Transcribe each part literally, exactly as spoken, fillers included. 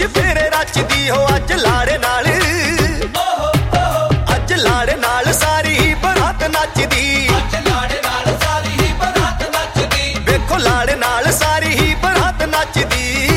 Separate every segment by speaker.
Speaker 1: ਕੁਛ ਫੇਰੇ ਰਚਦੀ ਹੋ ਅੱਜ ਲਾੜੇ ਨਾਲ। ਅੱਜ ਲਾੜੇ ਨਾਲ ਸਾਰੀ ਹੀ ਬਰਾਤ ਨੱਚਦੀ,
Speaker 2: ਅੱਜ ਲਾੜੇ ਨਾਲ ਸਾਰੀ ਹੀ ਬਰਾਤ ਨੱਚਦੀ।
Speaker 1: ਵੇਖੋ ਲਾੜੇ ਨਾਲ ਸਾਰੀ ਹੀ ਬਰਾਤ ਨੱਚਦੀ।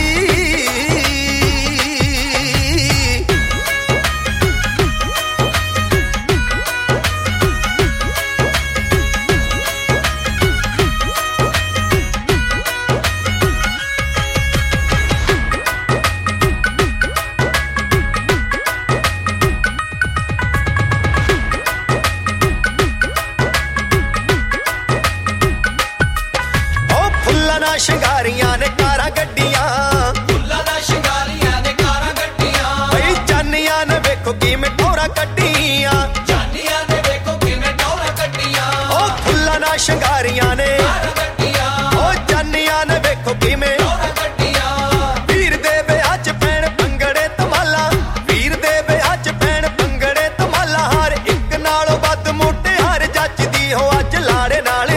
Speaker 1: ਸ਼ਿੰਗਾਰੀਆਂ ਨੇ ਕਾਰਾਂ ਗੱਡੀਆਂ,
Speaker 2: ਫੁੱਲਾਂ ਨਾਲ ਸ਼ਿੰਗਾਰੀਆਂ ਨੇ ਕਾਰਾਂ ਗੱਡੀਆਂ।
Speaker 1: ਬਈ ਚਾਨੀਆਂ ਨੇ ਵੇਖੋ ਕਿਵੇਂ ਟੋਰਾਂ ਕੱਢੀਆਂ,
Speaker 2: ਚਾਨੀਆਂ ਨੇ ਵੇਖੋ ਕਿਵੇਂ ਟੋਰਾਂ ਕੱਢੀਆਂ।
Speaker 1: ਉਹ ਫੁੱਲਾਂ ਨਾਲ ਸ਼ਿੰਗਾਰੀਆਂ ਨੇ
Speaker 2: ਕਾਰਾਂ ਗੱਡੀਆਂ,
Speaker 1: ਉਹ ਚਾਨੀਆਂ ਨੇ ਵੇਖੋ ਕਿਵੇਂ
Speaker 2: ਟੋਰਾਂ ਕੱਢੀਆਂ।
Speaker 1: ਵੀਰ ਦੇ ਵਿਆਹ ਚ ਪੈਣ ਭੰਗੜੇ ਧਮਾਲਾਂ, ਵੀਰ ਦੇ ਵਿਆਹ ਚ ਪੈਣ ਭੰਗੜੇ ਧਮਾਲਾਂ। ਹਰ ਇੱਕ ਨਾਲੋਂ ਵੱਧ ਮੁਟਿਆਰ ਜੱਚਦੀ ਹੋ ਅੱਜ ਲਾੜੇ ਨਾਲ।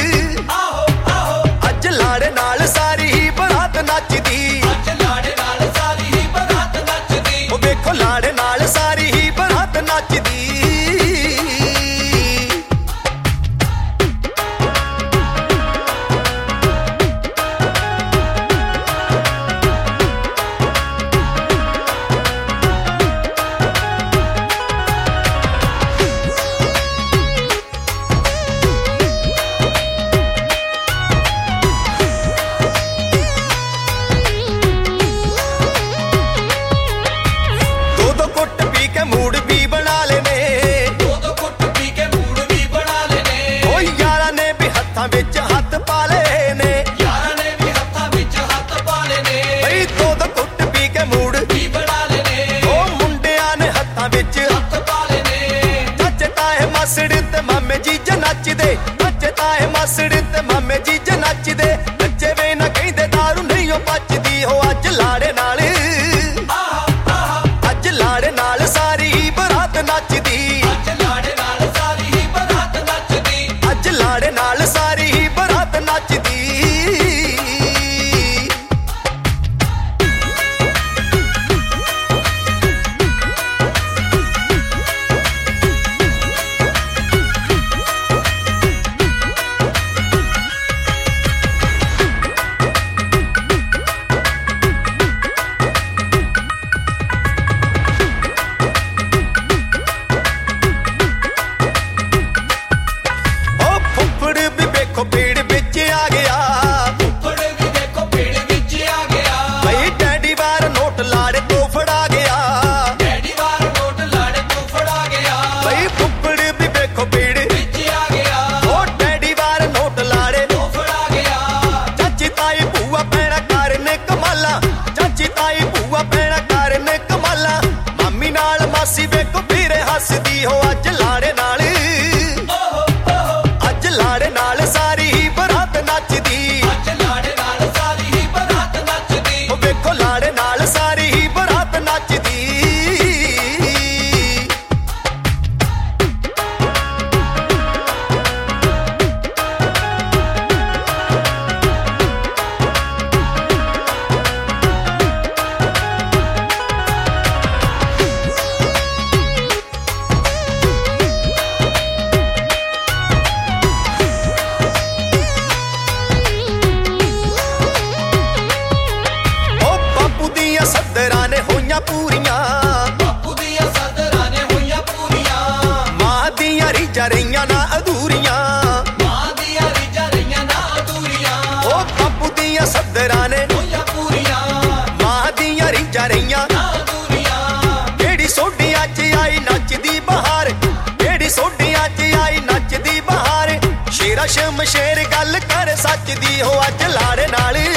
Speaker 1: ਲਾੜੇ ਨਾਲ ਸਾਰੀ ਹੀ ਬਰਾਤ ਨੱਚਦੀ,
Speaker 2: ਅੱਜ ਲਾੜੇ ਨਾਲ ਸਾਰੀ ਹੀ ਬਰਾਤ ਨੱਚਦੀ।
Speaker 1: ਉਹ ਵੇਖੋ ਲਾੜੇ ਨਾਲ ਸਾਰੀ ਹੀ ਬਰਾਤ ਨੱਚਦੀ। ਮੂਡ ਵੀ ਬਣਾ ਲੈਨੇ,
Speaker 2: ਦੋ ਦੋ ਕੁੱਟ ਪੀ ਕੇ ਮੂਡ ਵੀ ਬਣਾ ਲੈਨੇ।
Speaker 1: ਉਹ ਯਾਰਾਂ ਨੇ ਵੀ ਹੱਥਾਂ ਵਿੱਚ ਹੱਥ ਪਾ ਲਏ ਨੇ,
Speaker 2: ਯਾਰਾਂ ਨੇ ਵੀ ਹੱਥਾਂ ਵਿੱਚ ਹੱਥ ਪਾ ਲੈਨੇ।
Speaker 1: ਬਈ ਦੋ ਦੋ ਕੁੱਟ ਪੀ ਕੇ ਮੂਡ
Speaker 2: ਵੀ ਬਣਾ ਲੈਨੇ,
Speaker 1: ਉਹ ਮੁੰਡਿਆਂ ਨੇ ਹੱਥਾਂ ਵਿੱਚ
Speaker 2: ਹੱਥ ਪਾ ਲੈਨੇ।
Speaker 1: ਚਾਚੇ ਤਾਏ ਮਾਸੜ ਤੇ ਮਾਮੇ ਜੀਜ ਨੱਚਦੇ, ਚਾਚੇ ਤਾਏ ਮਾਸੜ ਤੇ ਮਾਮੇ ਜੀਜ ਨੱਚਦੇ। ਨੱਚੇ ਵੇ ਨਾ ਕਹਿੰਦੇ ਦਾਰੂ ਨਹੀਂ ਉਹ ਪਚਦੀ ਹੋ ਅੱਜ ਲਾੜੇ ਨਾਲ। ਅੱਜ ਲਾੜੇ ਨਾਲ ਸਾਰੀ ਹੀ ਬਰਾਤ ਨੱਚਦੀ,
Speaker 2: ਅੱਜ ਲਾੜੇ ਨਾਲ ਸਾਰੀ ਹੀ ਬਰਾਤ ਨੱਚਦੀ।
Speaker 1: ਅੱਜ ਲਾੜੇ ਨਾਲ ਸਾਰੀ ਹੀ ਬਰਾਤ ਨੱਚਦੀ। ਭੀੜ ਵਿੱਚ ਆ ਗਿਆ,
Speaker 2: ਫੁੱਫੜ ਵੀ ਦੇਖੋ ਭੀੜ ਵਿੱਚ ਆ ਗਿਆ।
Speaker 1: ਬਈ ਡੈਡੀ ਵਾਰ ਨੋਟ ਲਾੜੇ ਤੋਂ ਫੜਾ ਗਿਆ,
Speaker 2: ਡੈਡੀ ਵਾਰ ਨੋਟ ਲਾੜੇ ਤੋਂ ਫੜਾ ਗਿਆ।
Speaker 1: ਬਈ ਫੁੱਫੜ ਵੀ ਵੇਖੋ ਭੀੜ
Speaker 2: ਵਿੱਚ ਆ ਗਿਆ,
Speaker 1: ਉਹ ਡੈਡੀ ਵਾਰ ਨੋਟ ਲਾੜੇ
Speaker 2: ਤੋਂ ਫੜਾ ਗਿਆ।
Speaker 1: ਚਾਚੀ ਤਾਈ ਭੂਆ ਭੈਣਾਂ ਕਰਨੇ ਕਮਾਲਾਂ, ਚਾਚੀ ਤਾਈ ਭੂਆ ਭੈਣਾਂ ਕਰਨੇ ਕਮਾਲਾਂ। ਮਾਮੀ ਨਾਲ ਮਾਸੀ ਵੇਖੋ ਵੀਰੇ ਹੱਸਦੀ ਹੋ ਅੱਜ ਲਾੜੇ ਨਾਲ। ਅੱਜ ਲਾੜੇ ਨਾਲ ਸਾਰੀ ਹੀ ਬਰਾਤ ਨੱਚਦੀ,
Speaker 2: ਅੱਜ ਲਾੜੇ ਨਾਲ ਸਾਰੀ ਹੀ ਬਰਾਤ ਨੱਚਦੀ।
Speaker 1: ਉਹ ਵੇਖੋ ਲਾੜੇ ਨਾਲ ਸਾਰੀ ਹੀ ਬਰਾਤ ਨੱਚਦੀ। ਸੱਦਰਾਂ ਨੇ ਹੋਈਆਂ ਪੂਰੀਆਂ,
Speaker 2: ਬਾਪੂ ਦੀਆਂ ਸੱਦਰਾਂ ਨੇ ਹੋਈਆਂ ਪੂਰੀਆਂ।
Speaker 1: ਮਾਂ ਦੀਆਂ ਰੀਝਾਂ ਰਹੀਆਂ ਨਾ ਅਧੂਰੀਆਂ,
Speaker 2: ਮਾਂ ਦੀਆਂ ਰੀਝਾਂ ਰਹੀਆਂ ਨਾ ਅਧੂਰੀਆਂ।
Speaker 1: ਉਹ ਬਾਪੂ ਦੀਆਂ ਸੱਦਰਾਂ ਨੇ
Speaker 2: ਹੋਈਆਂ ਪੂਰੀਆਂ,
Speaker 1: ਮਾਂ ਦੀਆਂ ਰੀਝਾਂ ਰਹੀਆਂ
Speaker 2: ਨਾ ਅਧੂਰੀਆਂ।
Speaker 1: ਕਿਹੜੀ ਸੋਢੀਆਂ 'ਚ ਆਈ ਨੱਚਦੀ ਬਹਾਰ, ਕਿਹੜੀ ਸੋਢੀਆਂ 'ਚ ਆਈ ਨੱਚਦੀ ਬਹਾਰ। ਸ਼ੇਰਾ ਸ਼ਮਸ਼ੇਰ ਗੱਲ ਕਰ ਸੱਚ ਦੀ ਹੋ ਅੱਜ ਲਾੜੇ ਨਾਲ।